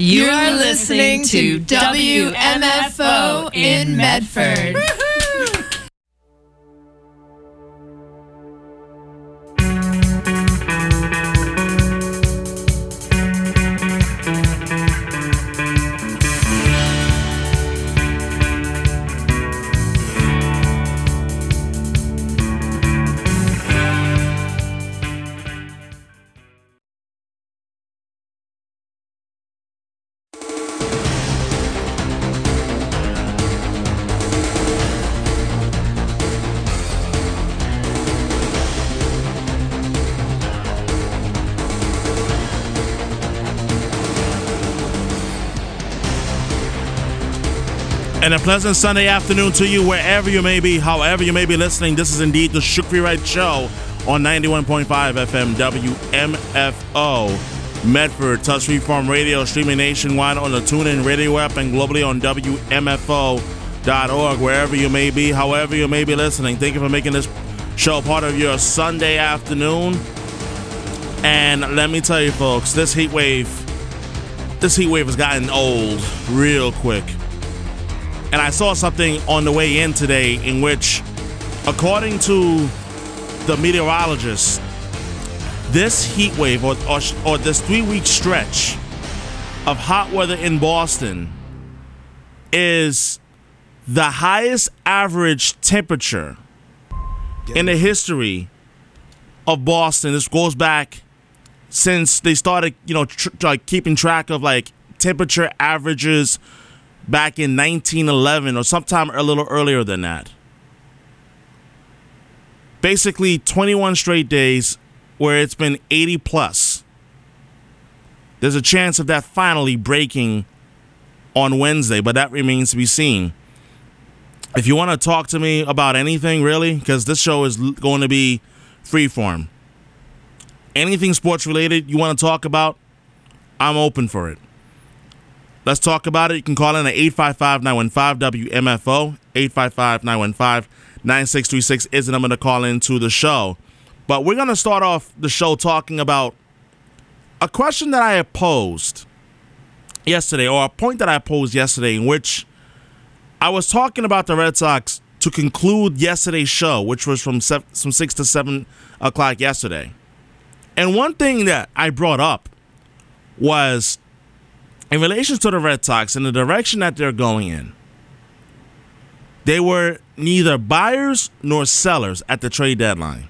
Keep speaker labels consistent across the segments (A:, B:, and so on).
A: You are listening to WMFO in Medford.
B: And a pleasant Sunday afternoon to you, wherever you may be, however you may be listening. This is indeed the Shukri Wright Show on 91.5 FM WMFO. Medford, touch-free farm radio, streaming nationwide on the TuneIn radio app and globally on WMFO.org. Wherever you may be, however you may be listening. Thank you for making this show part of your Sunday afternoon. And let me tell you, folks, this heat wave has gotten old real quick. And I saw something on the way in today in which, according to the meteorologists, this heat wave or this 3-week stretch of hot weather in Boston is the highest average temperature in the history of Boston. This goes back since they started, keeping track of temperature averages back in 1911 or sometime a little earlier than that. Basically, 21 straight days where it's been 80 plus. There's a chance of that finally breaking on Wednesday, but that remains to be seen. If you want to talk to me about anything, really, because this show is going to be freeform. Anything sports related you want to talk about, I'm open for it. Let's talk about it. You can call in at 855-915-WMFO. 855-915-9636 is the number to call into the show. But we're going to start off the show talking about a question that I had posed yesterday, or a point that I posed yesterday, in which I was talking about the Red Sox to conclude yesterday's show, which was from 6 to 7 o'clock yesterday. And one thing that I brought up was, in relation to the Red Sox and the direction that they're going in, they were neither buyers nor sellers at the trade deadline.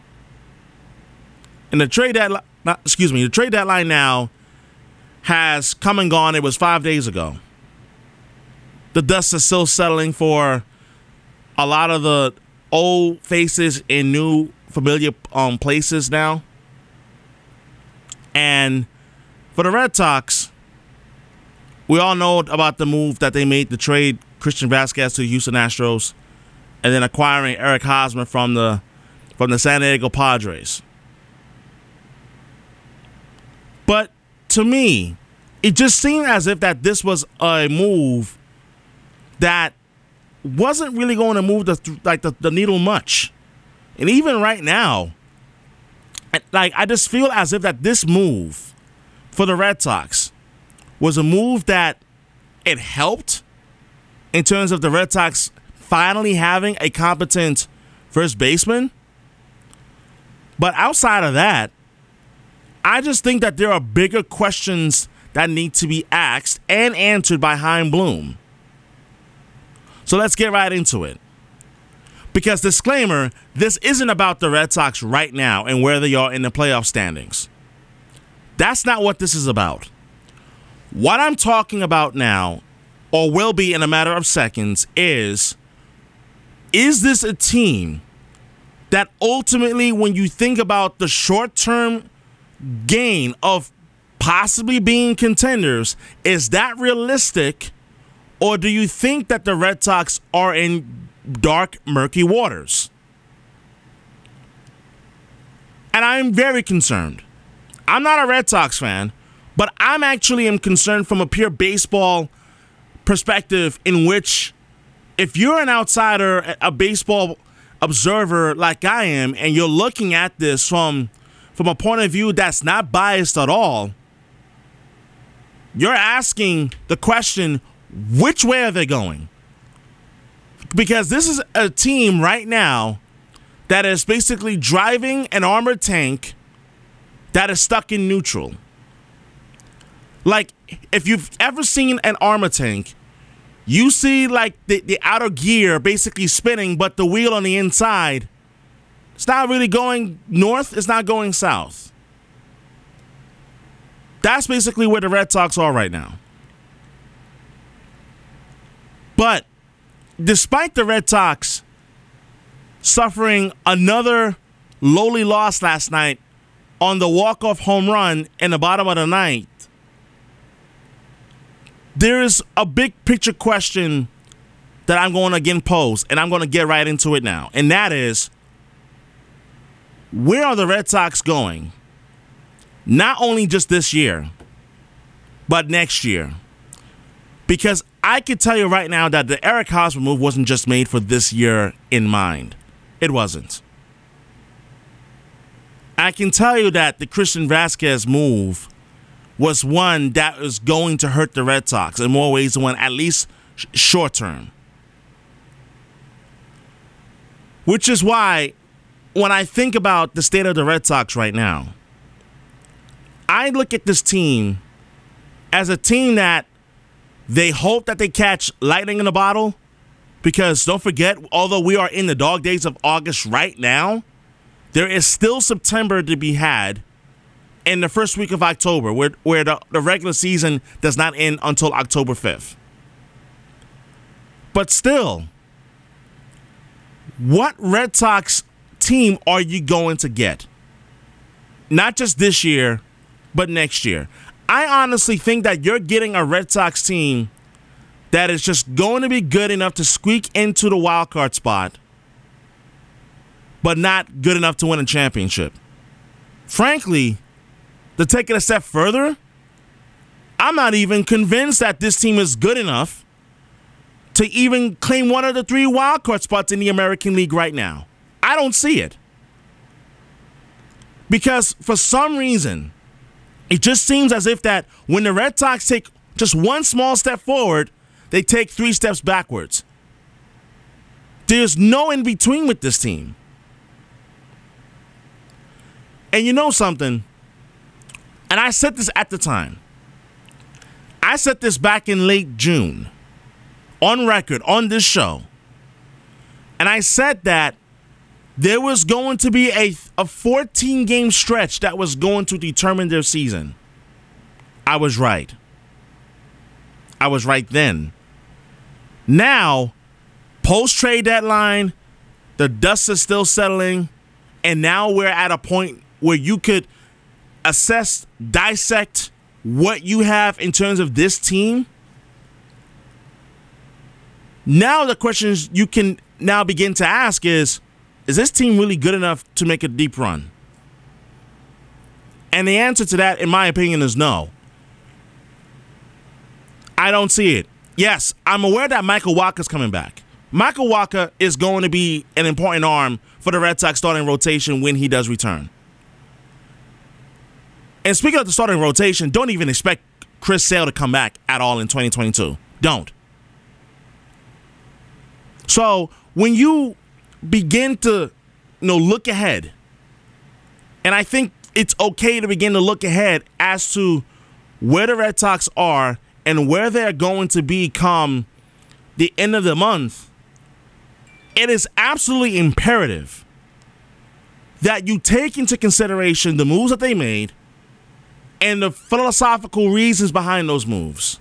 B: And the trade deadline now has come and gone. It was 5 days ago. The dust is still settling for a lot of the old faces in new familiar places now. And for the Red Sox, we all know about the move that they made to trade Christian Vasquez to the Houston Astros and then acquiring Eric Hosmer from the San Diego Padres. But to me, it just seemed as if that this was a move that wasn't really going to move the needle much. And even right now, I just feel as if that this move for the Red Sox was a move that it helped in terms of the Red Sox finally having a competent first baseman. But outside of that, I just think that there are bigger questions that need to be asked and answered by Chaim Bloom. So let's get right into it. Because disclaimer, this isn't about the Red Sox right now and where they are in the playoff standings. That's not what this is about. What I'm talking about now, or will be in a matter of seconds, is this a team that ultimately, when you think about the short-term gain of possibly being contenders, is that realistic? Or do you think that the Red Sox are in dark, murky waters? And I'm very concerned. I'm not a Red Sox fan, but I'm actually concerned from a pure baseball perspective, in which if you're an outsider, a baseball observer like I am, and you're looking at this from a point of view that's not biased at all, you're asking the question, which way are they going? Because this is a team right now that is basically driving an armored tank that is stuck in neutral. Like, if you've ever seen an armored tank, you see like the outer gear basically spinning, but the wheel on the inside, it's not really going north, it's not going south. That's basically where the Red Sox are right now. But despite the Red Sox suffering another lowly loss last night on the walk-off home run in the bottom of the ninth, there is a big picture question that I'm going to again pose, and I'm going to get right into it now. And that is, where are the Red Sox going? Not only just this year, but next year. Because I can tell you right now that the Eric Hosmer move wasn't just made for this year in mind. It wasn't. I can tell you that the Christian Vasquez move was one that was going to hurt the Red Sox in more ways than one, at least short term. Which is why, when I think about the state of the Red Sox right now, I look at this team as a team that they hope that they catch lightning in a bottle, because don't forget, although we are in the dog days of August right now, there is still September to be had in the first week of October, where the regular season does not end until October 5th. But still, what Red Sox team are you going to get? Not just this year, but next year. I honestly think that you're getting a Red Sox team that is just going to be good enough to squeak into the wild card spot, but not good enough to win a championship. Frankly, to take it a step further, I'm not even convinced that this team is good enough to even claim one of the 3 wild card spots in the American League right now. I don't see it. Because for some reason, it just seems as if that when the Red Sox take just one small step forward, they take 3 steps backwards. There's no in between with this team. And you know something? And I said this at the time. I said this back in late June, on record, on this show. And I said that there was going to be a 14-game stretch that was going to determine their season. I was right. I was right then. Now, post-trade deadline, the dust is still settling, and now we're at a point where you could assess, dissect what you have in terms of this team. Now the questions you can now begin to ask is this team really good enough to make a deep run? And the answer to that, in my opinion, is no. I don't see it. Yes, I'm aware that Michael Wacha's coming back. Michael Wacha is going to be an important arm for the Red Sox starting rotation when he does return. And speaking of the starting rotation, don't even expect Chris Sale to come back at all in 2022. Don't. So when you begin to look ahead, and I think it's okay to begin to look ahead as to where the Red Sox are and where they're going to be come the end of the month, it is absolutely imperative that you take into consideration the moves that they made and the philosophical reasons behind those moves.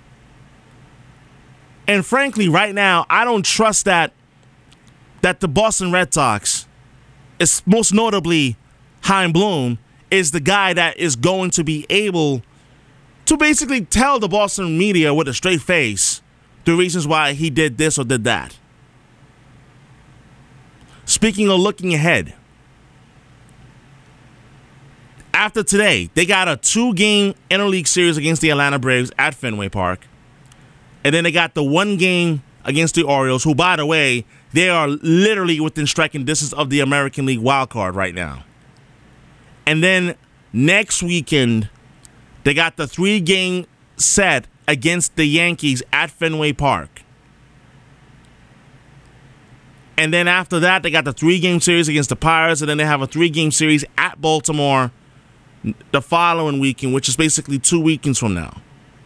B: And frankly, right now, I don't trust that the Boston Red Sox, is most notably Chaim Bloom, is the guy that is going to be able to basically tell the Boston media with a straight face the reasons why he did this or did that. Speaking of looking ahead, after today, they got a 2-game interleague series against the Atlanta Braves at Fenway Park. And then they got the 1 game against the Orioles, who, by the way, they are literally within striking distance of the American League wild card right now. And then next weekend, they got the 3-game set against the Yankees at Fenway Park. And then after that, they got the 3-game series against the Pirates, and then they have a 3-game series at Baltimore the following weekend, which is basically 2 weekends from now.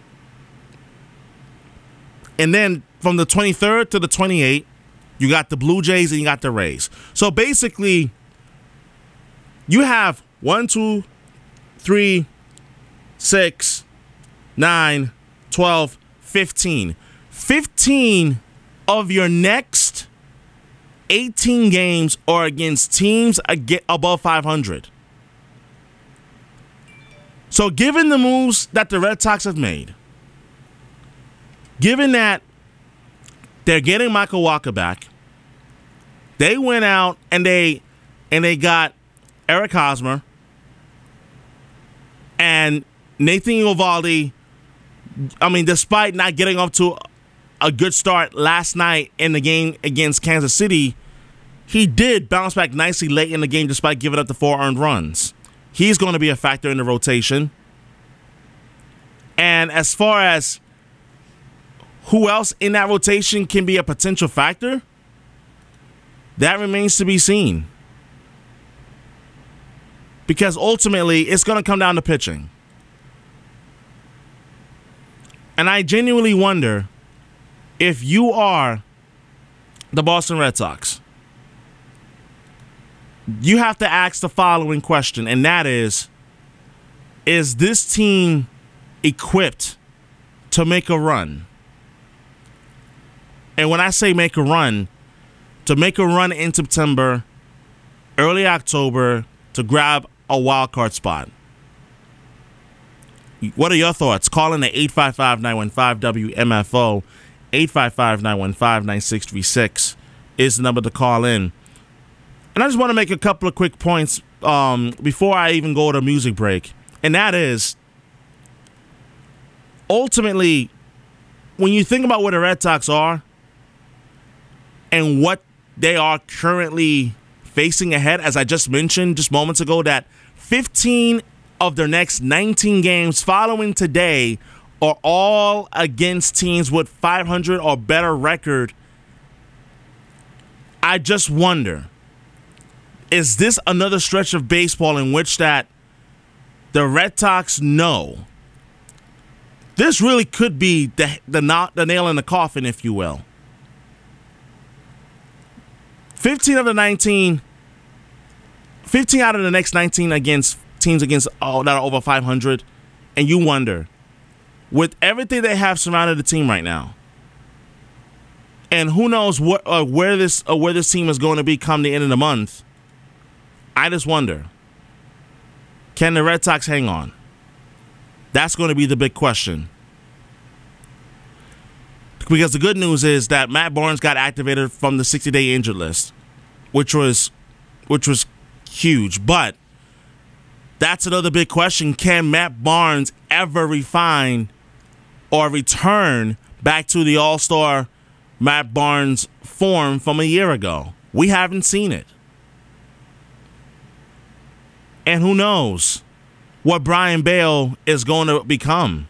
B: And then from the 23rd to the 28th, you got the Blue Jays and you got the Rays. So basically, you have 1, 2, 3, 6, 9, 12, 15. 15 of your next 18 games are against teams above 500. So given the moves that the Red Sox have made, given that they're getting Michael Walker back, they went out and they got Eric Hosmer and Nathan Eovaldi. I mean, despite not getting off to a good start last night in the game against Kansas City, he did bounce back nicely late in the game despite giving up the 4 earned runs. He's going to be a factor in the rotation. And as far as who else in that rotation can be a potential factor, that remains to be seen. Because ultimately, it's going to come down to pitching. And I genuinely wonder if you are the Boston Red Sox, you have to ask the following question, and that is this team equipped to make a run? And when I say make a run, to make a run in September, early October, to grab a wild card spot. What are your thoughts? Call in at 855-915-WMFO. 855-915-9636 is the number to call in. And I just want to make a couple of quick points before I even go to music break. And that is, ultimately, when you think about where the Red Sox are and what they are currently facing ahead, as I just mentioned just moments ago, that 15 of their next 19 games following today are all against teams with 500 or better record. I just wonder, is this another stretch of baseball in which that the Red Sox know this really could be the nail in the coffin, if you will? 15 out of the next 19 against teams that are over 500, and you wonder, with everything they have surrounded the team right now, and who knows where this team is going to be come the end of the month, I just wonder, can the Red Sox hang on? That's going to be the big question. Because the good news is that Matt Barnes got activated from the 60-day injured list, which was huge. But that's another big question. Can Matt Barnes ever refine or return back to the all-star Matt Barnes form from a year ago? We haven't seen it. And who knows what Brian Bale is going to become.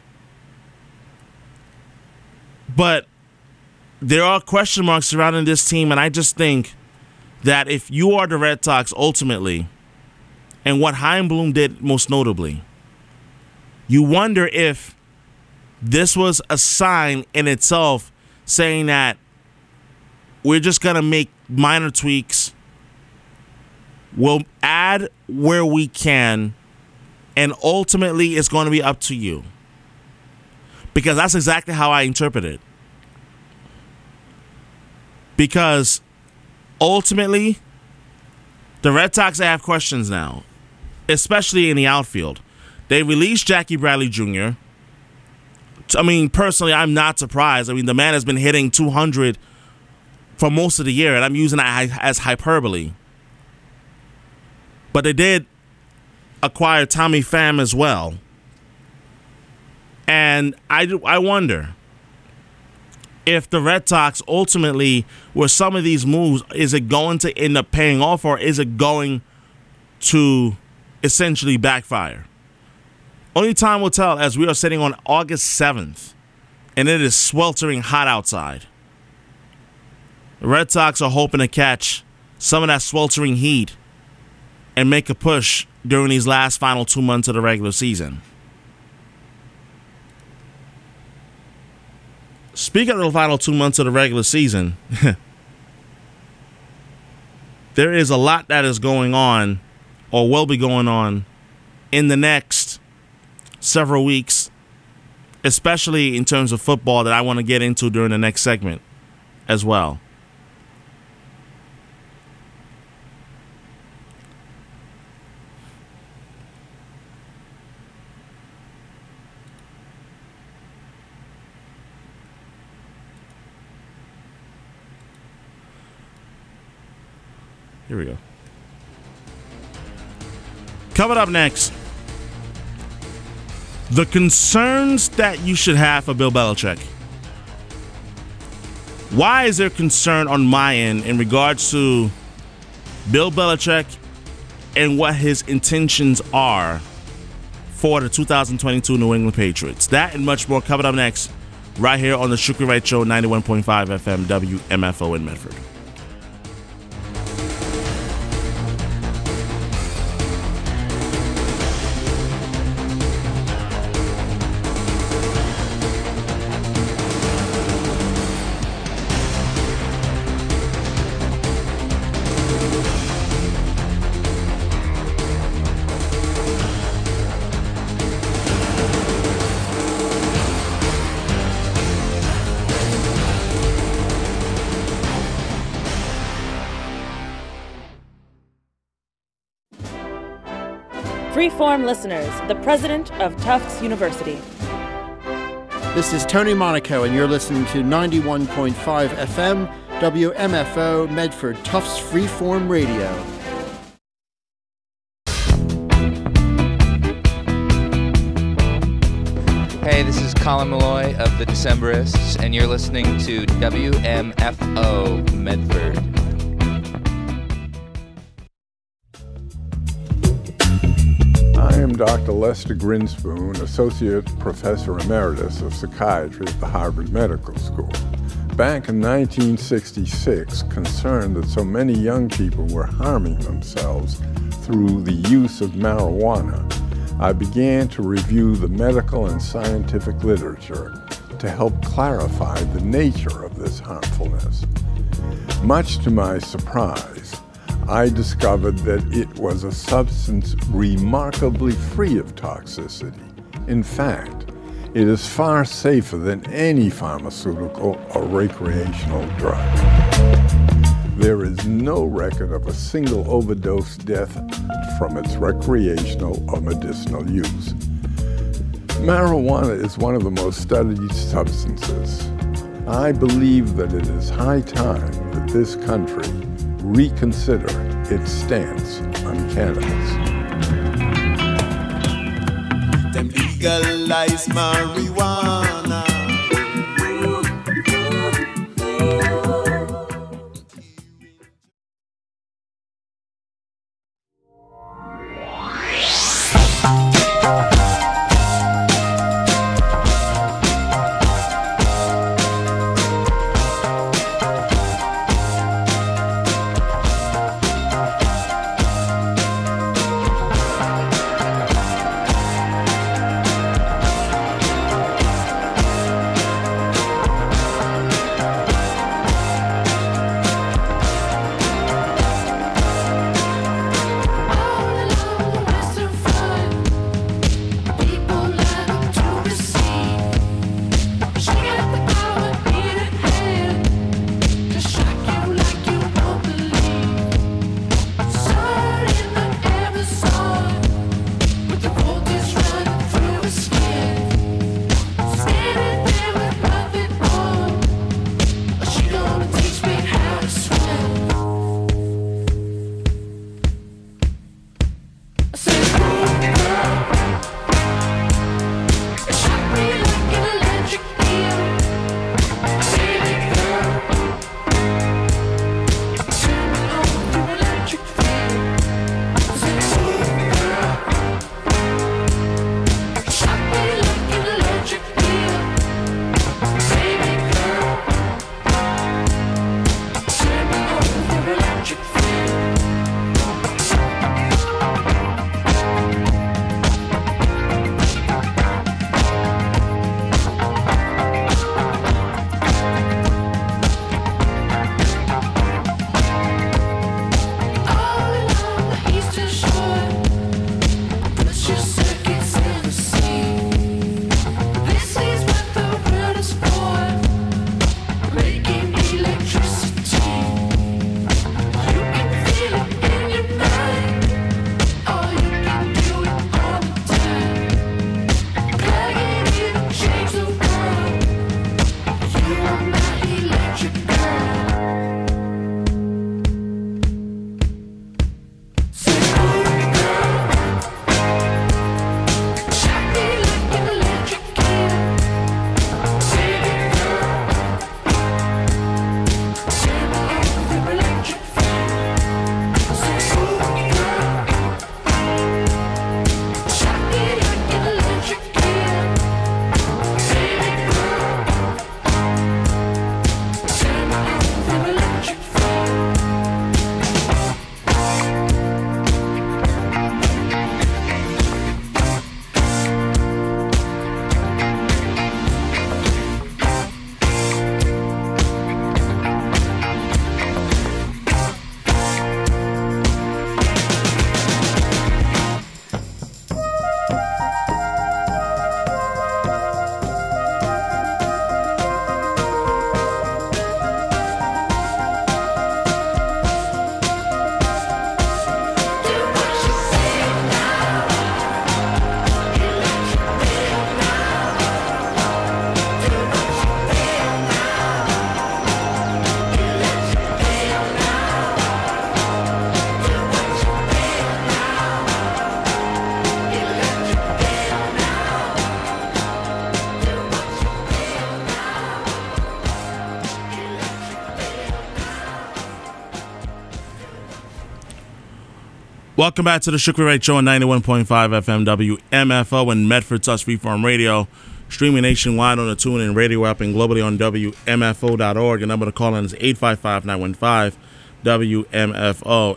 B: But there are question marks surrounding this team, and I just think that if you are the Red Sox ultimately, and what Chaim Bloom did most notably, you wonder if this was a sign in itself saying that we're just going to make minor tweaks, we'll add where we can, and ultimately it's going to be up to you. Because that's exactly how I interpret it. Because ultimately, the Red Sox have questions now, especially in the outfield. They released Jackie Bradley Jr. I mean, personally, I'm not surprised. I mean, the man has been hitting 200 for most of the year, and I'm using that as hyperbole. But they did acquire Tommy Pham as well. And I wonder if the Red Sox ultimately, with some of these moves, is it going to end up paying off, or is it going to essentially backfire? Only time will tell, as we are sitting on August 7th, and it is sweltering hot outside. The Red Sox are hoping to catch some of that sweltering heat and make a push during these last final 2 months of the regular season. Speaking of the final 2 months of the regular season, there is a lot that is going on, or will be going on, in the next several weeks, especially in terms of football, that I want to get into during the next segment as well. Here we go. Coming up next, the concerns that you should have for Bill Belichick. Why is there concern on my end in regards to Bill Belichick and what his intentions are for the 2022 New England Patriots? That and much more coming up next, right here on the Shukri Wright Show, 91.5 FM, WMFO in Medford.
C: Freeform listeners, the president of Tufts University.
D: This is Tony Monaco, and you're listening to 91.5 FM, WMFO, Medford, Tufts Freeform Radio.
E: Hey, this is Colin Malloy of the Decemberists, and you're listening to WMFO Medford.
F: I am Dr. Lester Grinspoon, Associate Professor Emeritus of Psychiatry at the Harvard Medical School. Back in 1966, concerned that so many young people were harming themselves through the use of marijuana, I began to review the medical and scientific literature to help clarify the nature of this harmfulness. Much to my surprise, I discovered that it was a substance remarkably free of toxicity. In fact, it is far safer than any pharmaceutical or recreational drug. There is no record of a single overdose death from its recreational or medicinal use. Marijuana is one of the most studied substances. I believe that it is high time that this country reconsider its stance on cannabis.
G: Them legalize marijuana.
B: Welcome back to the Sugar Ray Show on 91.5 FM WMFO and Medford Touch Freeform Radio. Streaming nationwide on the TuneIn Radio app and globally on WMFO.org. The number to call in is 855-915-WMFO.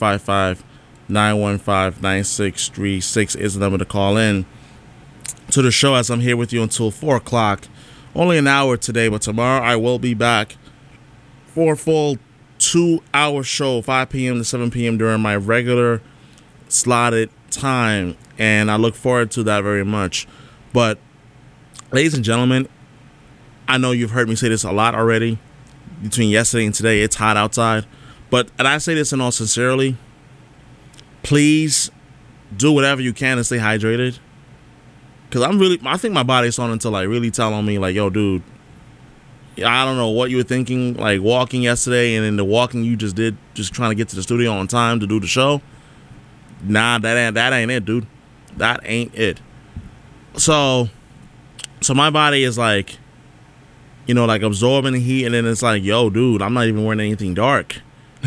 B: 855-915-9636 is the number to call in to the show, as I'm here with you until 4 o'clock. Only an hour today, but tomorrow I will be back for a full 2-hour show, 5 p.m. to 7 p.m. during my regular slotted time, and I look forward to that very much. But ladies and gentlemen, I know you've heard me say this a lot already. Between yesterday and today, it's hot outside. And I say this in all sincerity, please do whatever you can to stay hydrated. Because I think my body's starting to like really tell on me, like, yo, dude, I don't know what you were thinking, like walking yesterday, and in the walking you just did, just trying to get to the studio on time to do the show. Nah, that ain't it, dude. That ain't it. So my body is like, you know, like absorbing the heat, and then it's like, yo, dude, I'm not even wearing anything dark.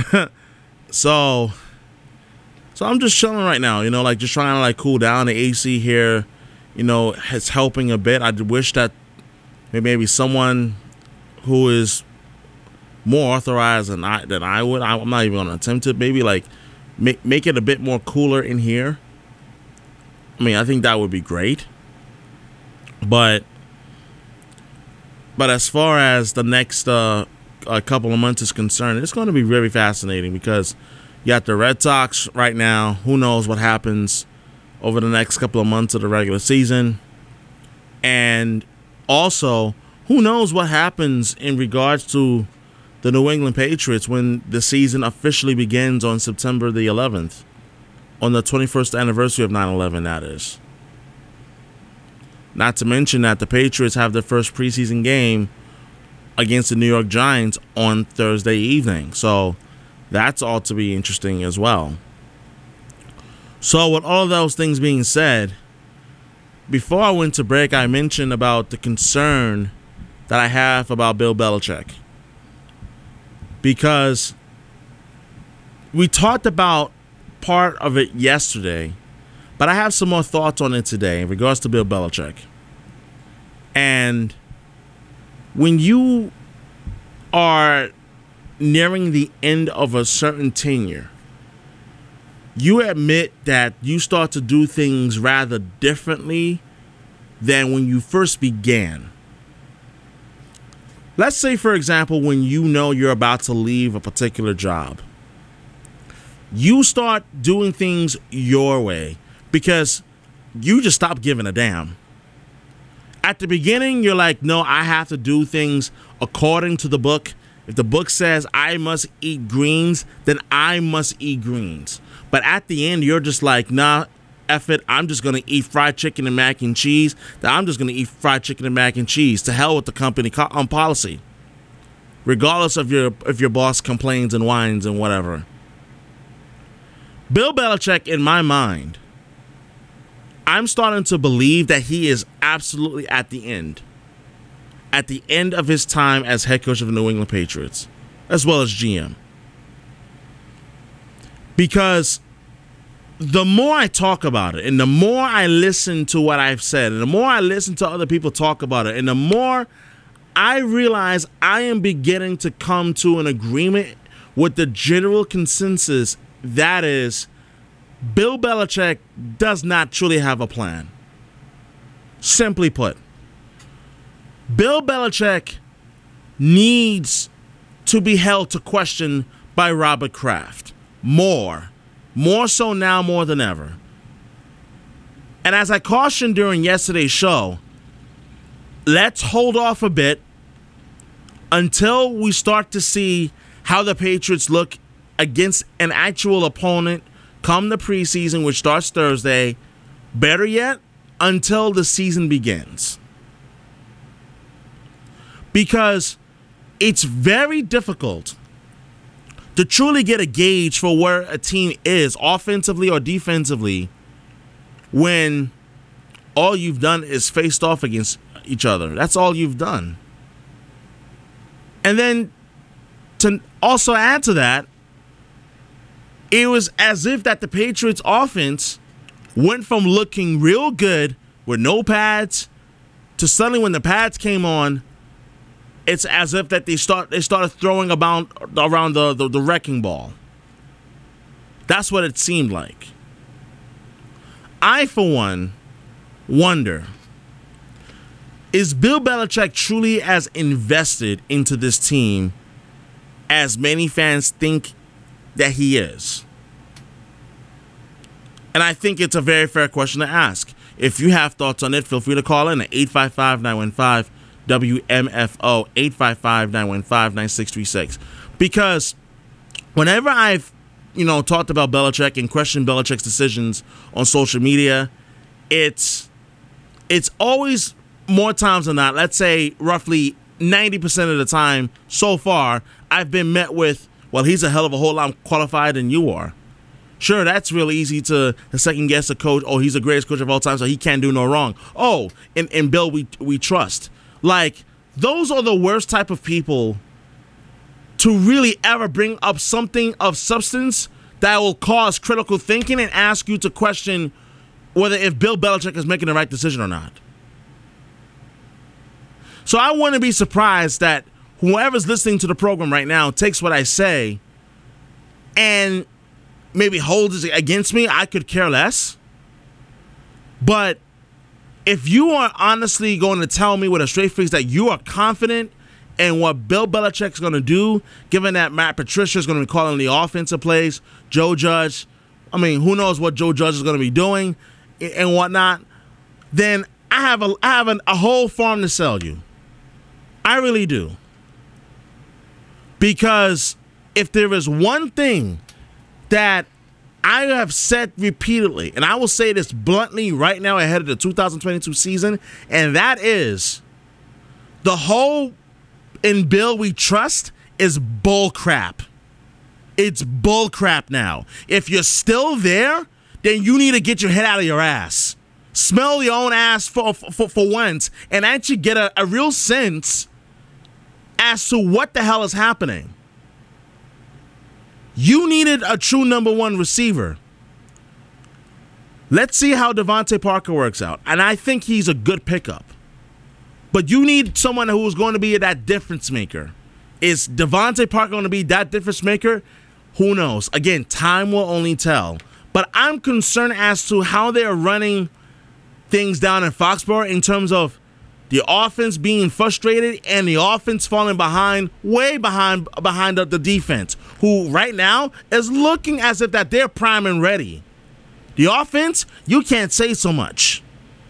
B: So I'm just chilling right now, you know, like just trying to like cool down. The AC here, you know, is helping a bit. I wish that maybe someone who is more authorized than I would. I'm not even going to attempt it. Maybe like make it a bit more cooler in here. I mean, I think that would be great. But as far as the next couple of months is concerned, it's going to be very fascinating because you got the Red Sox right now. Who knows what happens over the next couple of months of the regular season. And also, who knows what happens in regards to the New England Patriots when the season officially begins on September the 11th, on the 21st anniversary of 9/11, that is. Not to mention that the Patriots have their first preseason game against the New York Giants on Thursday evening. So that's all to be interesting as well. So with all those things being said, before I went to break, I mentioned about the concern that I have about Bill Belichick. Because we talked about part of it yesterday, but I have some more thoughts on it today in regards to Bill Belichick. And when you are nearing the end of a certain tenure, you admit that you start to do things rather differently than when you first began. Let's say, for example, when you know you're about to leave a particular job, you start doing things your way because you just stop giving a damn. At the beginning, you're like, no, I have to do things according to the book. If the book says I must eat greens, then I must eat greens. But at the end, you're just like, nah, F it. I'm just going to eat fried chicken and mac and cheese. I'm just going to eat fried chicken and mac and cheese. To hell with the company policy. Regardless of if your boss complains and whines and whatever. Bill Belichick, in my mind, I'm starting to believe that he is absolutely at the end. At the end of his time as head coach of the New England Patriots, as well as GM. Because the more I talk about it, and the more I listen to what I've said, and the more I listen to other people talk about it, and the more I realize I am beginning to come to an agreement with the general consensus, that is, Bill Belichick does not truly have a plan. Simply put, Bill Belichick needs to be held to question by Robert Kraft. More so now more than ever. And as I cautioned during yesterday's show, let's hold off a bit until we start to see how the Patriots look against an actual opponent come the preseason, which starts Thursday. Better yet, until the season begins. Because it's very difficult to truly get a gauge for where a team is, offensively or defensively, when all you've done is faced off against each other. That's all you've done. And then to also add to that, it was as if that the Patriots offense went from looking real good with no pads to suddenly when the pads came on, it's as if that they started throwing around the wrecking ball. That's what it seemed like. I, for one, wonder, is Bill Belichick truly as invested into this team as many fans think that he is? And I think it's a very fair question to ask. If you have thoughts on it, feel free to call in at 855-915-WMFO, 855-915-9636. Because whenever I've talked about Belichick and questioned Belichick's decisions on social media, it's always more times than not, let's say roughly 90% of the time so far, I've been met with, well, he's a hell of a whole lot qualified than you are. Sure, that's really easy to second guess a coach. Oh, he's the greatest coach of all time, so he can't do no wrong. Oh, and Bill, we trust. Like, those are the worst type of people to really ever bring up something of substance that will cause critical thinking and ask you to question whether if Bill Belichick is making the right decision or not. So I wouldn't be surprised that whoever's listening to the program right now takes what I say and maybe holds it against me. I could care less. But if you are honestly going to tell me with a straight face that you are confident in what Bill Belichick's going to do, given that Matt Patricia is going to be calling the offensive plays, Joe Judge, I mean, who knows what Joe Judge is going to be doing and whatnot, then I have a whole farm to sell you. I really do. Because if there is one thing that I have said repeatedly, and I will say this bluntly right now ahead of the 2022 season, and that is the whole in Bill we trust is bull crap. It's bull crap now. If you're still there, then you need to get your head out of your ass. Smell your own ass for once and actually get a real sense as to what the hell is happening. You needed a true number one receiver. Let's see how Devontae Parker works out. And I think he's a good pickup. But you need someone who is going to be that difference maker. Is Devontae Parker going to be that difference maker? Who knows? Again, time will only tell. But I'm concerned as to how they're running things down in Foxborough in terms of the offense being frustrated and the offense falling behind, way behind the defense, who right now is looking as if that they're prime and ready. The offense, you can't say so much.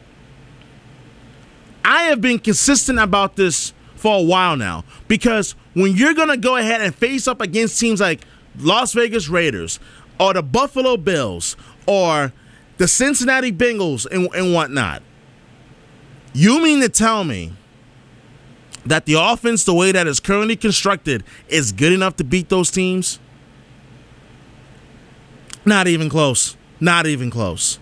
B: I have been consistent about this for a while now, because when you're going to go ahead and face up against teams like Las Vegas Raiders or the Buffalo Bills or the Cincinnati Bengals and whatnot, you mean to tell me that the offense, the way that it's currently constructed, is good enough to beat those teams? Not even close. Not even close.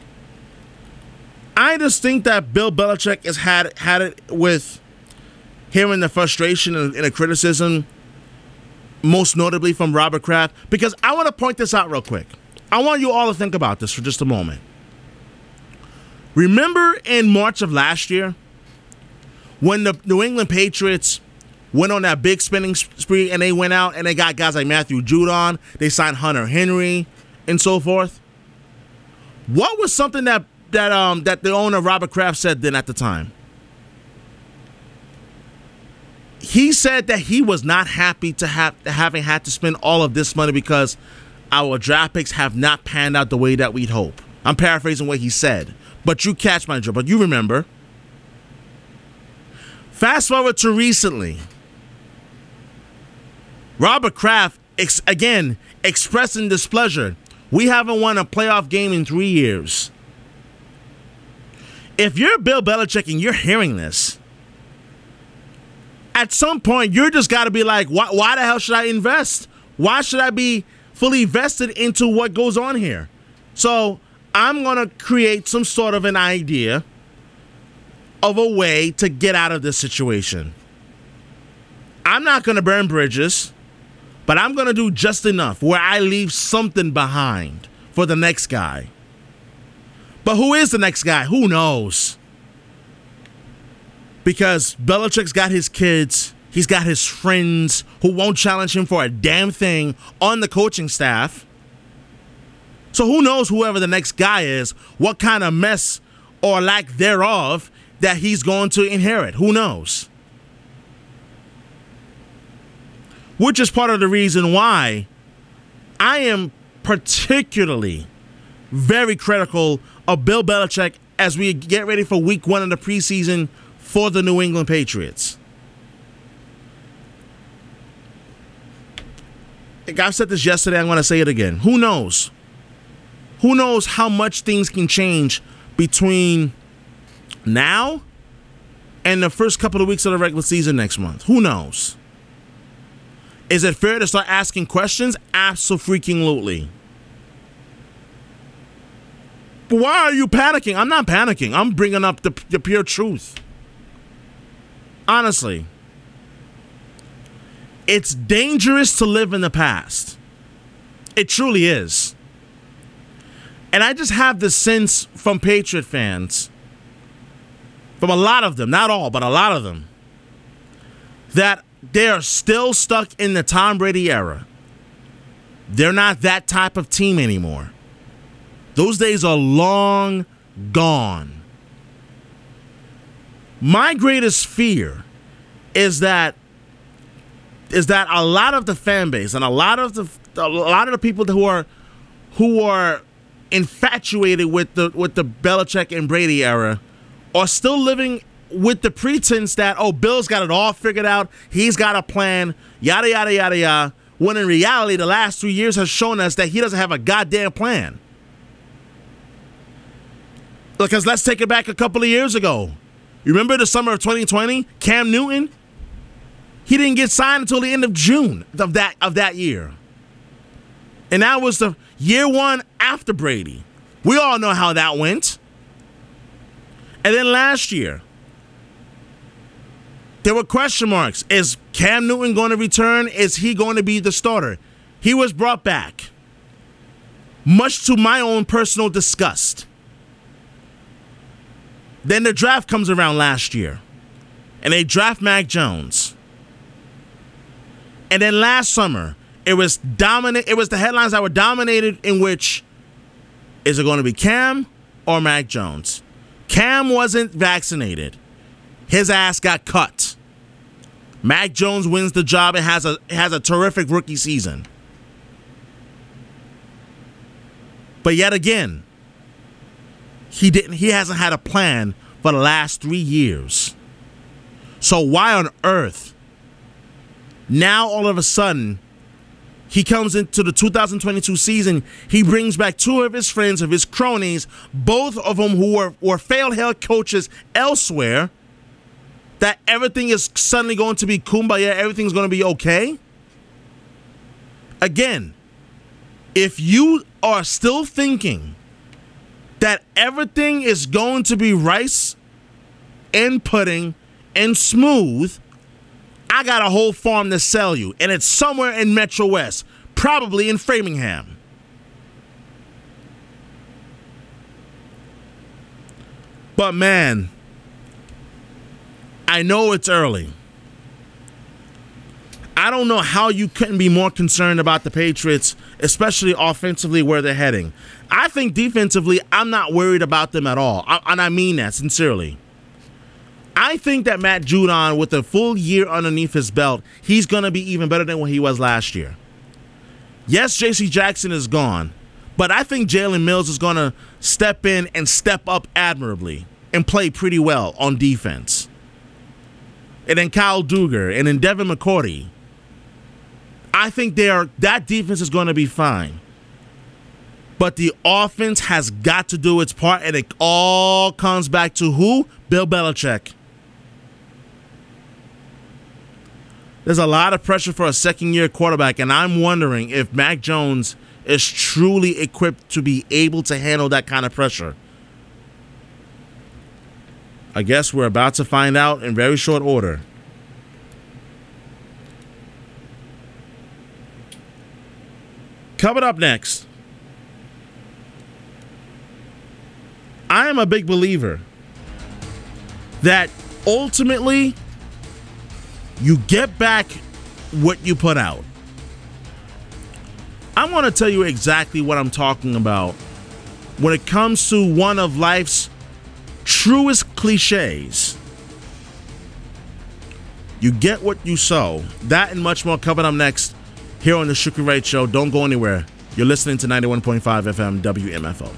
B: I just think that Bill Belichick has had it with hearing the frustration and the criticism, most notably from Robert Kraft, because I want to point this out real quick. I want you all to think about this for just a moment. Remember in March of last year when the New England Patriots went on that big spending spree and they went out and they got guys like Matthew Judon, they signed Hunter Henry and so forth? What was something that the owner Robert Kraft said then at the time? He said that he was not happy to having had to spend all of this money because our draft picks have not panned out the way that we'd hope. I'm paraphrasing what he said, but you catch my drift. But you remember. Fast forward to recently. Robert Kraft, again, expressing displeasure. We haven't won a playoff game in 3 years. If you're Bill Belichick and you're hearing this, at some point you're just got to be like, why the hell should I invest? Why should I be fully vested into what goes on here? So I'm going to create some sort of an idea of a way to get out of this situation. I'm not going to burn bridges, But I'm going to do just enough where I leave something behind for the next guy. But who is the next guy? Who knows? Because Belichick's got his kids. He's got his friends who won't challenge him for a damn thing on the coaching staff. So who knows whoever the next guy is, what kind of mess or lack thereof that he's going to inherit. Who knows? Which is part of the reason why I am particularly very critical of Bill Belichick as we get ready for week 1 of the preseason for the New England Patriots. I said this yesterday, I'm going to say it again. Who knows? Who knows how much things can change between now and the first couple of weeks of the regular season next month? Who knows? Is it fair to start asking questions? Absolutely. But why are you panicking? I'm not panicking. I'm bringing up the pure truth. Honestly. It's dangerous to live in the past. It truly is. And I just have the sense from Patriot fans, from a lot of them, not all, but a lot of them, that they are still stuck in the Tom Brady era. They're not that type of team anymore. Those days are long gone. My greatest fear is that a lot of the fan base and a lot of the people who are infatuated with the Belichick and Brady era are still living with the pretense that, oh, Bill's got it all figured out, he's got a plan, yada, yada, yada, yada, when in reality, the last 3 years has shown us that he doesn't have a goddamn plan. Because let's take it back a couple of years ago. You remember the summer of 2020? Cam Newton? He didn't get signed until the end of June of that year. And that was the year 1 after Brady. We all know how that went. And then last year, there were question marks. Is Cam Newton going to return? Is he going to be the starter? He was brought back, much to my own personal disgust. Then the draft comes around last year, and they draft Mac Jones. And then last summer, it was the headlines that were dominated in which, is it going to be Cam or Mac Jones? Cam wasn't vaccinated. His ass got cut. Mac Jones wins the job and has a terrific rookie season. But yet again, he hasn't had a plan for the last 3 years. So why on earth, now all of a sudden, he comes into the 2022 season, he brings back 2 of his friends, of his cronies, both of them who were failed head coaches elsewhere, that everything is suddenly going to be kumbaya, everything's going to be okay? Again, if you are still thinking that everything is going to be rice and pudding and smooth, I got a whole farm to sell you, and it's somewhere in Metro West, probably in Framingham. But man, I know it's early. I don't know how you couldn't be more concerned about the Patriots, especially offensively where they're heading. I think defensively, I'm not worried about them at all, and I mean that sincerely. I think that Matt Judon, with a full year underneath his belt, he's going to be even better than what he was last year. Yes, J.C. Jackson is gone, but I think Jalen Mills is going to step in and step up admirably and play pretty well on defense. And then Kyle Duggar, and then Devin McCourty. I think that defense is going to be fine. But the offense has got to do its part, and it all comes back to who? Bill Belichick. There's a lot of pressure for a second-year quarterback, and I'm wondering if Mac Jones is truly equipped to be able to handle that kind of pressure. I guess we're about to find out in very short order. Coming up next, I am a big believer that ultimately you get back what you put out. I'm going to tell you exactly what I'm talking about when it comes to one of life's truest cliches. You get what you sow. That and much more coming up next here on the Shukri Wright Show. Don't go anywhere. You're listening to 91.5 FM WMFO.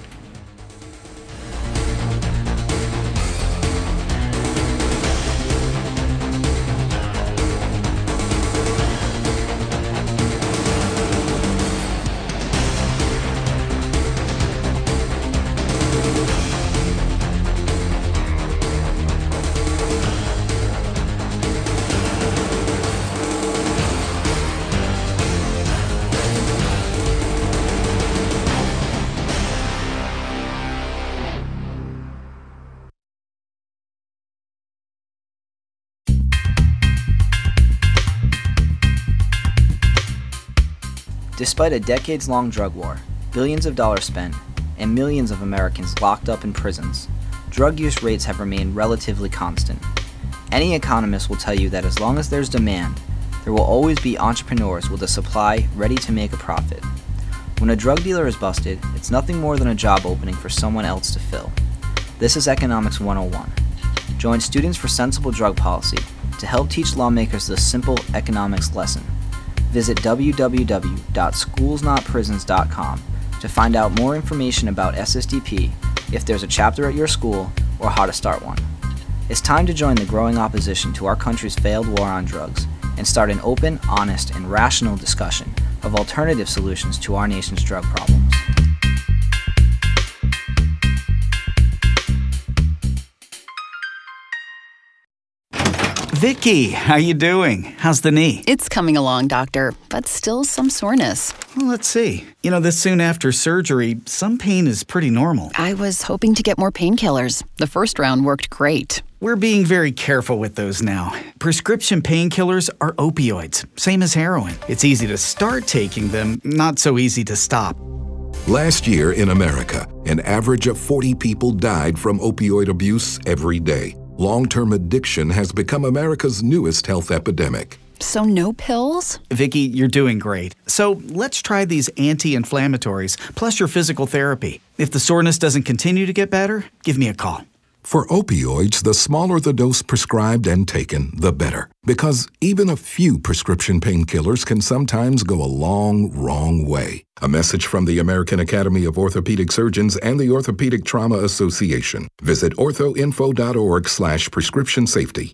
H: Despite a decades-long drug war, billions of dollars spent, and millions of Americans locked up in prisons, drug use rates have remained relatively constant. Any economist will tell you that as long as there's demand, there will always be entrepreneurs with a supply ready to make a profit. When a drug dealer is busted, it's nothing more than a job opening for someone else to fill. This is Economics 101. Join Students for Sensible Drug Policy to help teach lawmakers this simple economics lesson. Visit www.schoolsnotprisons.com to find out more information about SSDP, if there's a chapter at your school, or how to start one. It's time to join the growing opposition to our country's failed war on drugs and start an open, honest, and rational discussion of alternative solutions to our nation's drug problems.
I: Vicky, how you doing? How's the knee?
J: It's coming along, doctor, but still some soreness.
I: Well, let's see. This soon after surgery, some pain is pretty normal.
J: I was hoping to get more painkillers. The first round worked great.
I: We're being very careful with those now. Prescription painkillers are opioids, same as heroin. It's easy to start taking them, not so easy to stop.
K: Last year in America, an average of 40 people died from opioid abuse every day. Long-term addiction has become America's newest health epidemic.
J: So no pills?
I: Vicky, you're doing great. So let's try these anti-inflammatories, plus your physical therapy. If the soreness doesn't continue to get better, give me a call.
K: For opioids, the smaller the dose prescribed and taken, the better. Because even a few prescription painkillers can sometimes go a long, wrong way. A message from the American Academy of Orthopedic Surgeons and the Orthopedic Trauma Association. Visit orthoinfo.org/prescription safety.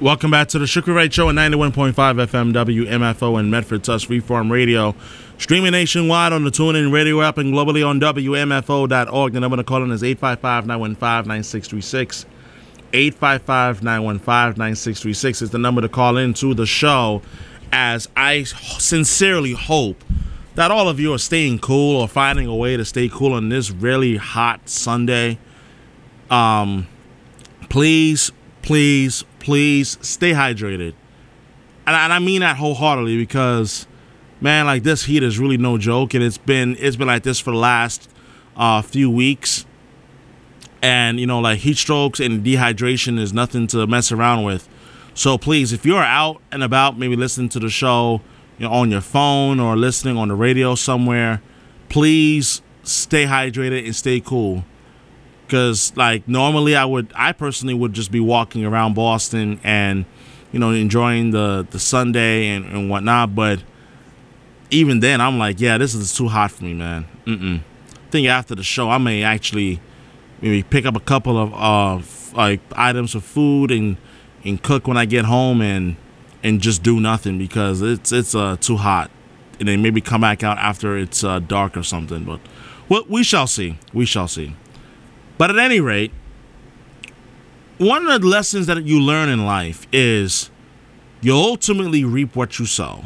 B: Welcome back to the Shukri Wright Show at 91.5 FM WMFO in Medford, Tusk Freeform Radio. Streaming nationwide on the TuneIn Radio app and globally on WMFO.org. The number to call in is 855-915-9636. 855-915-9636 is the number to call into the show, as I sincerely hope that all of you are staying cool or finding a way to stay cool on this really hot Sunday. Please stay hydrated. And I mean that wholeheartedly, because, man, like, this heat is really no joke, and it's been like this for the last few weeks. And, you know, like, heat strokes and dehydration is nothing to mess around with. So please, if you're out and about, maybe listening to the show, you know, on your phone or listening on the radio somewhere, please stay hydrated and stay cool. Because, like, normally I personally would just be walking around Boston and, you know, enjoying the Sunday and whatnot. But even then, I'm like, yeah, this is too hot for me, man. I think after the show, I may actually maybe pick up a couple of like items of food and cook when I get home and just do nothing, because it's too hot. And then maybe come back out after it's dark or something. But we shall see. We shall see. But at any rate, one of the lessons that you learn in life is you ultimately reap what you sow.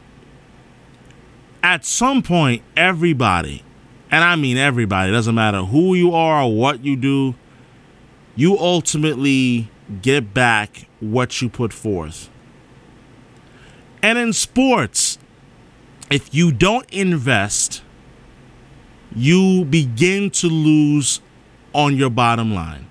B: At some point, everybody, and I mean everybody, doesn't matter who you are or what you do, you ultimately get back what you put forth. And in sports, if you don't invest, you begin to lose on your bottom line.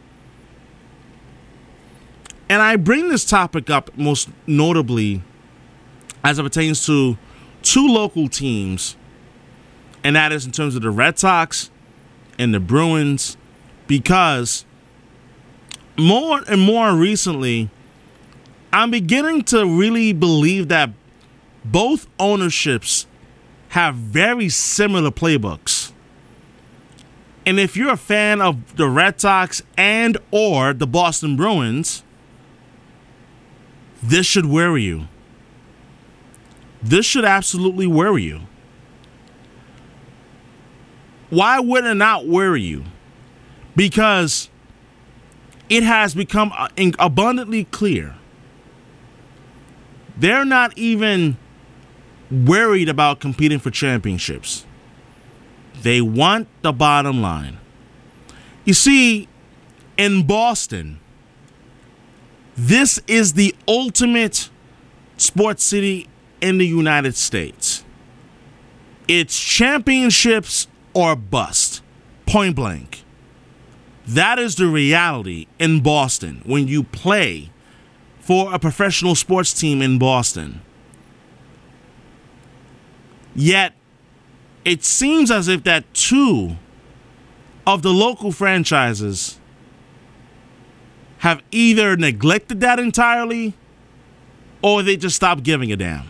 B: And I bring this topic up most notably as it pertains to two local teams, and that is in terms of the Red Sox and the Bruins, because more and more recently, I'm beginning to really believe that both ownerships have very similar playbooks. And if you're a fan of the Red Sox and or the Boston Bruins, this should worry you. This should absolutely worry you. Why would it not worry you? Because it has become abundantly clear. They're not even worried about competing for championships. They want the bottom line. You see, in Boston, this is the ultimate sports city in the United States. It's championships or bust, point blank. That is the reality in Boston when you play for a professional sports team in Boston. Yet, it seems as if that two of the local franchises have either neglected that entirely or they just stopped giving a damn.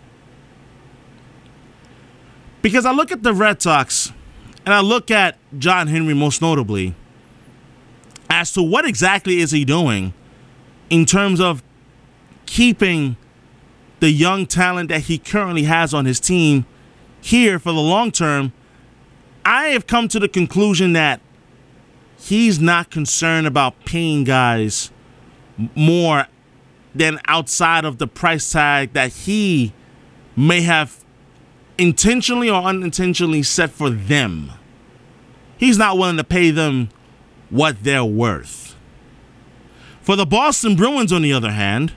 B: Because I look at the Red Sox and I look at John Henry most notably as to what exactly is he doing in terms of keeping the young talent that he currently has on his team here for the long term. I have come to the conclusion that he's not concerned about paying guys more than outside of the price tag that he may have intentionally or unintentionally set for them. He's not willing to pay them what they're worth. For the Boston Bruins, on the other hand,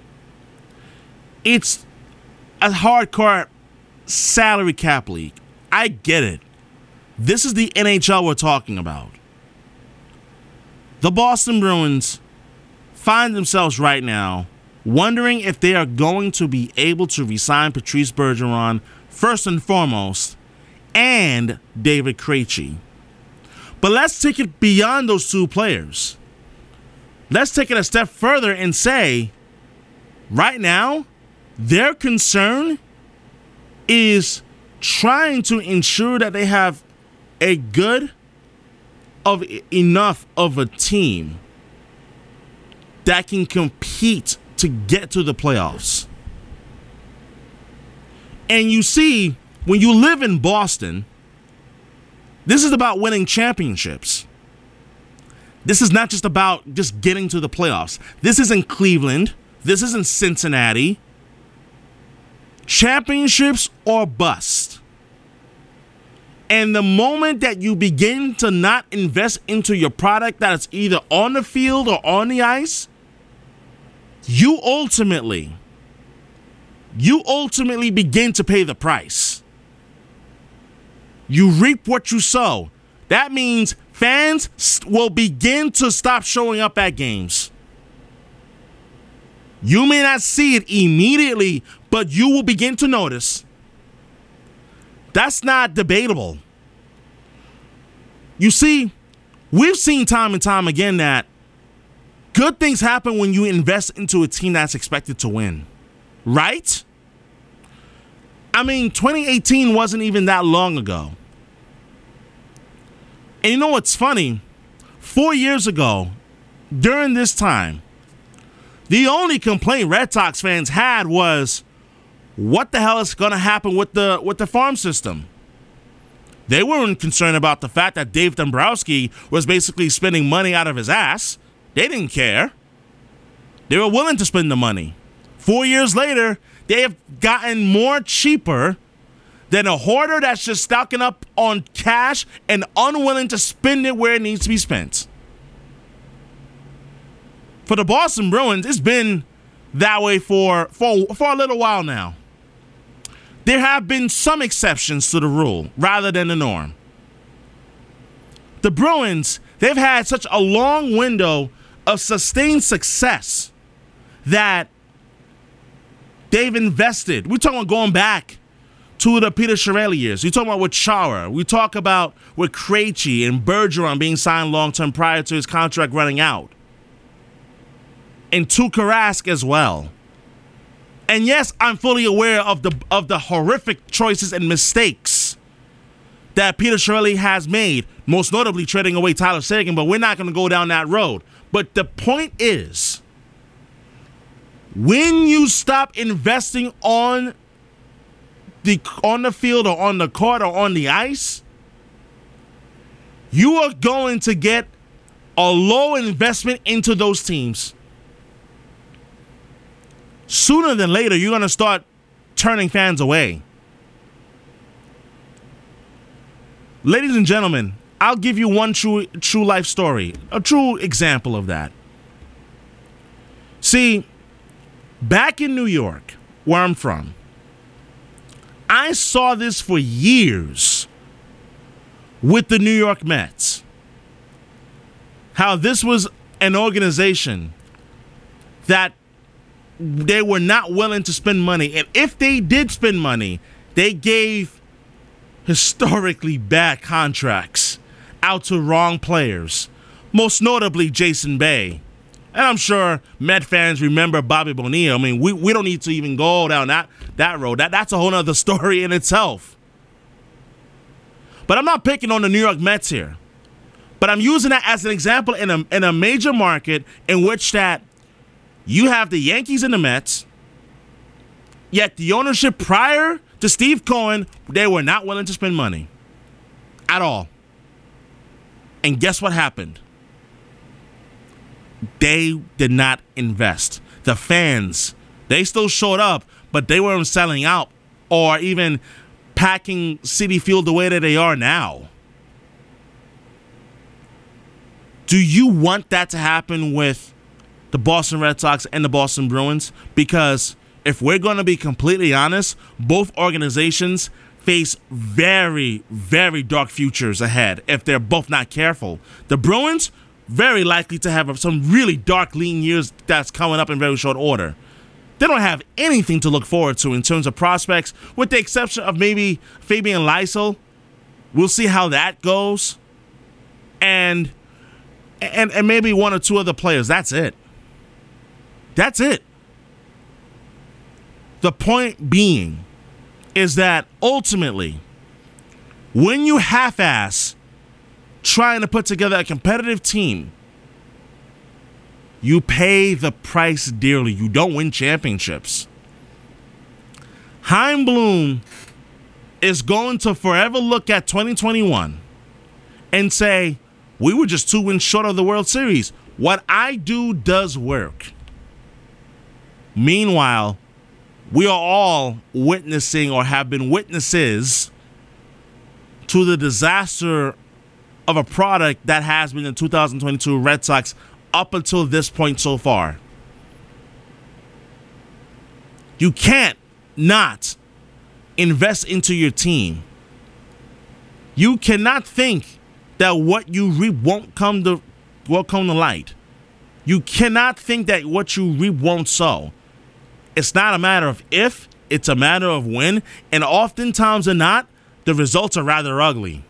B: it's a hardcore salary cap league. I get it. This is the NHL we're talking about. The Boston Bruins find themselves right now wondering if they are going to be able to re-sign Patrice Bergeron first and foremost, and David Krejci. But let's take it beyond those two players. Let's take it a step further and say, right now, their concern is trying to ensure that they have a good enough of a team that can compete to get to the playoffs. And you see, when you live in Boston, this is about winning championships. This is not just about just getting to the playoffs. This isn't Cleveland. This isn't Cincinnati. Championships or bust. And the moment that you begin to not invest into your product that is either on the field or on the ice, you ultimately begin to pay the price. You reap what you sow. That means fans will begin to stop showing up at games. You may not see it immediately, but you will begin to notice. That's not debatable. You see, we've seen time and time again that good things happen when you invest into a team that's expected to win. Right? I mean, 2018 wasn't even that long ago. And you know what's funny? 4 years ago, during this time, the only complaint Red Sox fans had was, what the hell is going to happen with the farm system? They weren't concerned about the fact that Dave Dombrowski was basically spending money out of his ass. They didn't care. They were willing to spend the money. 4 years later, they have gotten more cheaper than a hoarder that's just stocking up on cash and unwilling to spend it where it needs to be spent. For the Boston Bruins, it's been that way for a little while now. There have been some exceptions to the rule rather than the norm. The Bruins, they've had such a long window of sustained success that they've invested. We're talking about going back to the Peter Chiarelli years. We talk about with Chara. We talk about with Krejci and Bergeron being signed long-term prior to his contract running out. And Tuukka Rask as well. And yes, I'm fully aware of the horrific choices and mistakes that Peter Chiarelli has made, most notably trading away Tyler Seguin, but we're not going to go down that road. But the point is, when you stop investing on the field or on the court or on the ice, you are going to get a low investment into those teams. Sooner than later, you're going to start turning fans away. Ladies and gentlemen, I'll give you one true life story, a true example of that. See, back in New York, where I'm from, I saw this for years with the New York Mets. How this was an organization that they were not willing to spend money. And if they did spend money, they gave historically bad contracts out to wrong players, most notably Jason Bay. And I'm sure Met fans remember Bobby Bonilla. I mean, we don't need to even go down that road. That's a whole other story in itself. But I'm not picking on the New York Mets here. But I'm using that as an example in a major market in which that you have the Yankees and the Mets, yet the ownership prior to Steve Cohen, they were not willing to spend money at all. And guess what happened? They did not invest. The fans, they still showed up, but they weren't selling out or even packing Citi Field the way that they are now. Do you want that to happen with the Boston Red Sox and the Boston Bruins? Because if we're going to be completely honest, both organizations face very, very dark futures ahead if they're both not careful. The Bruins, very likely to have some really dark, lean years that's coming up in very short order. They don't have anything to look forward to in terms of prospects, with the exception of maybe Fabian Lysell. We'll see how that goes. And maybe one or two other players. That's it. That's it. The point being is that ultimately, when you half-ass trying to put together a competitive team, You pay the price dearly. You don't win championships. Chaim Bloom is going to forever look at 2021 and say, we were just 2 wins short of the World Series. What I do does work. Meanwhile, we are all witnessing or have been witnesses to the disaster of a product that has been the 2022 Red Sox up until this point so far. You can't not invest into your team. You cannot think that what you reap won't come to light. You cannot think that what you reap won't sow. It's not a matter of if, it's a matter of when, and oftentimes or not, the results are rather ugly.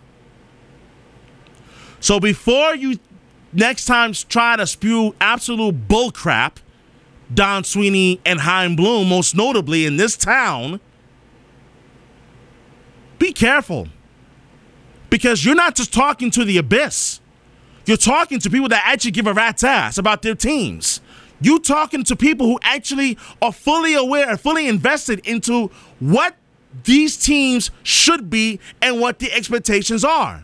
B: So before you next time try to spew absolute bullcrap, Don Sweeney and Chaim Bloom, most notably in this town, be careful. Because you're not just talking to the abyss. You're talking to people that actually give a rat's ass about their teams. You're talking to people who actually are fully aware and fully invested into what these teams should be and what the expectations are.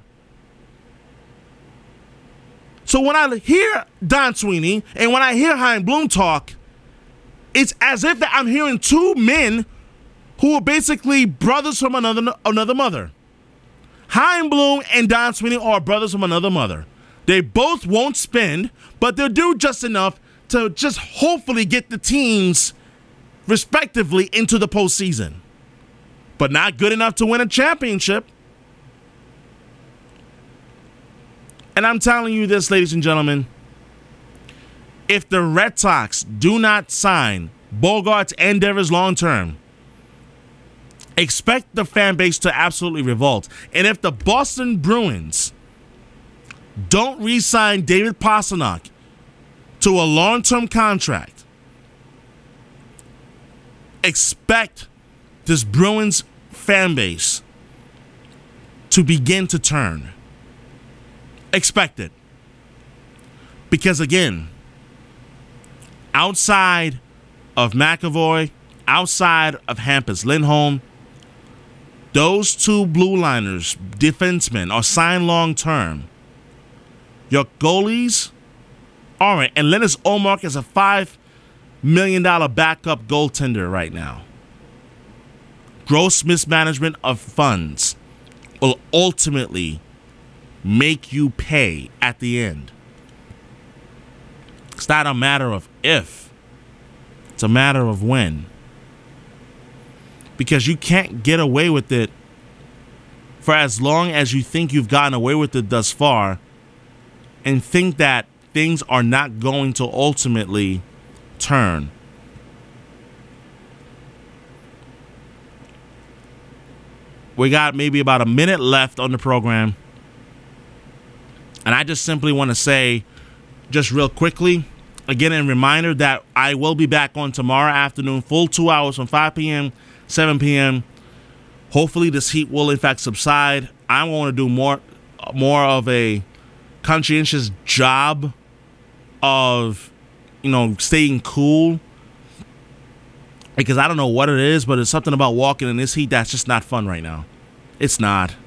B: So when I hear Don Sweeney and when I hear Chaim Bloom talk, it's as if that I'm hearing two men who are basically brothers from another mother. Chaim Bloom and Don Sweeney are brothers from another mother. They both won't spend, but they'll do just enough to just hopefully get the teams respectively into the postseason. But not good enough to win a championship. And I'm telling you this, ladies and gentlemen, if the Red Sox do not sign Bogaerts and Devers long term, expect the fan base to absolutely revolt. And if the Boston Bruins don't re-sign David Pastrnak to a long-term contract, expect this Bruins fan base to begin to turn. Expect it. Because again, outside of McAvoy, outside of Hampus Lindholm, those two blue liners, defensemen, are signed long term. Your goalies aren't. And Linus Ullmark is a $5 million backup goaltender right now. Gross mismanagement of funds will ultimately make you pay at the end. It's not a matter of if. It's a matter of when. Because you can't get away with it for as long as you think you've gotten away with it thus far and think that things are not going to ultimately turn. We got maybe about a minute left on the program. And I just simply want to say, just real quickly, again, a reminder that I will be back on tomorrow afternoon, full 2 hours from 5 p.m., 7 p.m. Hopefully this heat will, in fact, subside. I want to do more of a conscientious job of, staying cool. Because I don't know what it is, but it's something about walking in this heat that's just not fun right now. It's not.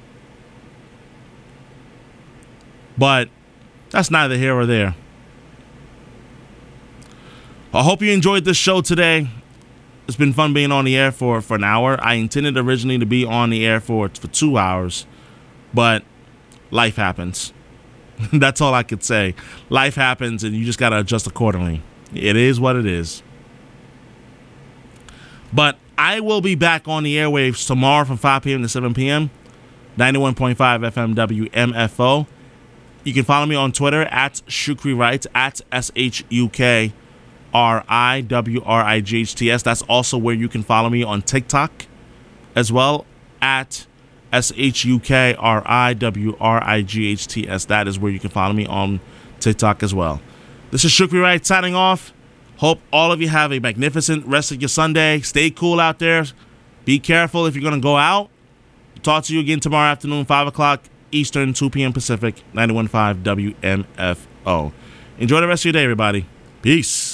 B: But that's neither here or there. I hope you enjoyed this show today. It's been fun being on the air for an hour. I intended originally to be on the air for 2 hours, but life happens. That's all I could say. Life happens, and you just got to adjust accordingly. It is what it is. But I will be back on the airwaves tomorrow from 5 p.m. to 7 p.m. 91.5 FM WMFO. You can follow me on Twitter at Shukri Wright, at SHUKRIWRIGHTS. That's also where you can follow me on TikTok as well, at SHUKRIWRIGHTS. That is where you can follow me on TikTok as well. This is Shukri Wright signing off. Hope all of you have a magnificent rest of your Sunday. Stay cool out there. Be careful if you're going to go out. Talk to you again tomorrow afternoon, 5 o'clock Eastern, 2 p.m. Pacific, 91.5 WMFO. Enjoy the rest of your day, everybody. Peace.